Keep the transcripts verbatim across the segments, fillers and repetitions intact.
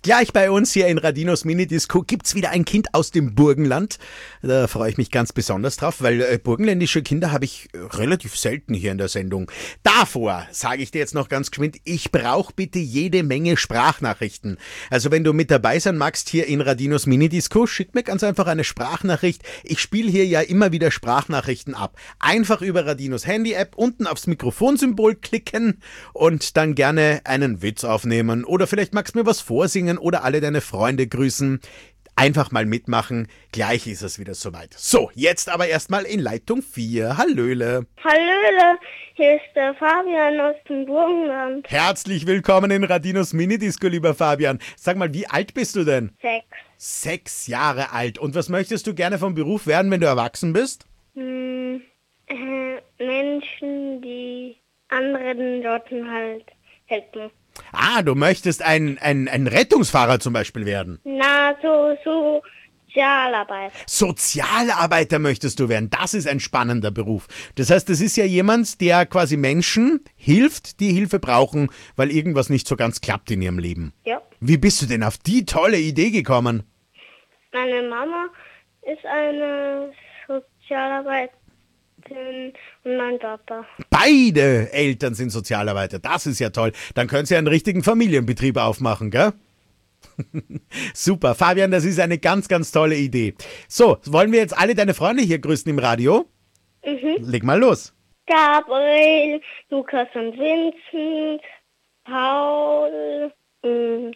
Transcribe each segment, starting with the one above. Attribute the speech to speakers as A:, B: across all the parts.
A: Gleich bei uns hier in Radinos Minidisco gibt's wieder ein Kind aus dem Burgenland. Da freue ich mich ganz besonders drauf, weil äh, burgenländische Kinder habe ich äh, relativ selten hier in der Sendung. Davor sage ich dir jetzt noch ganz geschwind, ich brauche bitte jede Menge Sprachnachrichten. Also wenn du mit dabei sein magst hier in Radinos Minidisco, schick mir ganz einfach eine Sprachnachricht. Ich spiele hier ja immer wieder Sprachnachrichten ab. Einfach über Radinos Handy-App unten aufs Mikrofonsymbol klicken und dann gerne einen Witz aufnehmen. Oder vielleicht magst du mir was vorsingen oder alle deine Freunde grüßen. Einfach mal mitmachen, gleich ist es wieder soweit. So, jetzt aber erstmal in Leitung vier. Hallöle.
B: Hallöle, hier ist der Fabian aus dem Burgenland.
A: Herzlich willkommen in Radinos Minidisco, lieber Fabian. Sag mal, wie alt bist du denn?
B: Sechs.
A: Sechs Jahre alt. Und was möchtest du gerne vom Beruf werden, wenn du erwachsen bist?
B: Hm, äh, Menschen, die anderen Leuten halt helfen.
A: Ah, du möchtest ein, ein, ein Rettungsfahrer zum Beispiel werden.
B: Na, so, so Sozialarbeit.
A: Sozialarbeiter möchtest du werden. Das ist ein spannender Beruf. Das heißt, das ist ja jemand, der quasi Menschen hilft, die Hilfe brauchen, weil irgendwas nicht so ganz klappt in ihrem Leben.
B: Ja.
A: Wie bist du denn auf die tolle Idee gekommen?
B: Meine Mama ist eine Sozialarbeiterin und mein Papa.
A: Beide Eltern sind Sozialarbeiter. Das ist ja toll. Dann können sie einen richtigen Familienbetrieb aufmachen, gell? Super. Fabian, das ist eine ganz, ganz tolle Idee. So, wollen wir jetzt alle deine Freunde hier grüßen im Radio?
B: Mhm.
A: Leg mal los.
B: Gabriel, Lukas und Vincent, Paul, und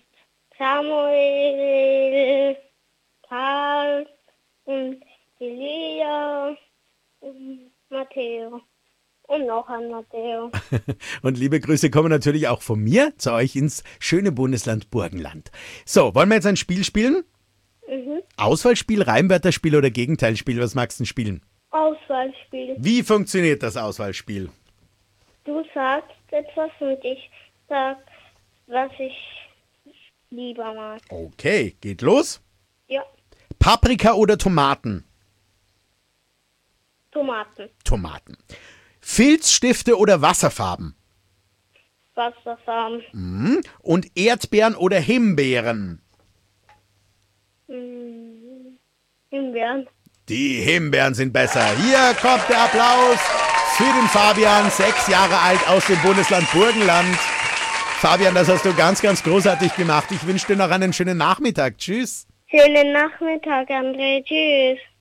B: Samuel, Karl und Elia und Matteo. Und noch ein Matteo.
A: Und liebe Grüße kommen natürlich auch von mir zu euch ins schöne Bundesland Burgenland. So, wollen wir jetzt ein Spiel spielen?
B: Mhm.
A: Auswahlspiel, Reimwörterspiel oder Gegenteilspiel? Was magst du denn spielen?
B: Auswahlspiel.
A: Wie funktioniert das Auswahlspiel?
B: Du sagst etwas und ich sag, was ich lieber mag.
A: Okay, geht los.
B: Ja,
A: Paprika oder Tomaten?
B: Tomaten,
A: Tomaten. Filzstifte oder Wasserfarben?
B: Wasserfarben,
A: Mhm. Und Erdbeeren oder Himbeeren?
B: mm, Himbeeren.
A: Die Himbeeren sind besser. Hier kommt der Applaus für den Fabian, sechs Jahre alt aus dem Bundesland Burgenland. Fabian, das hast du ganz, ganz großartig gemacht. Ich wünsche dir noch einen schönen Nachmittag. Tschüss.
B: Schönen Nachmittag, André. Tschüss.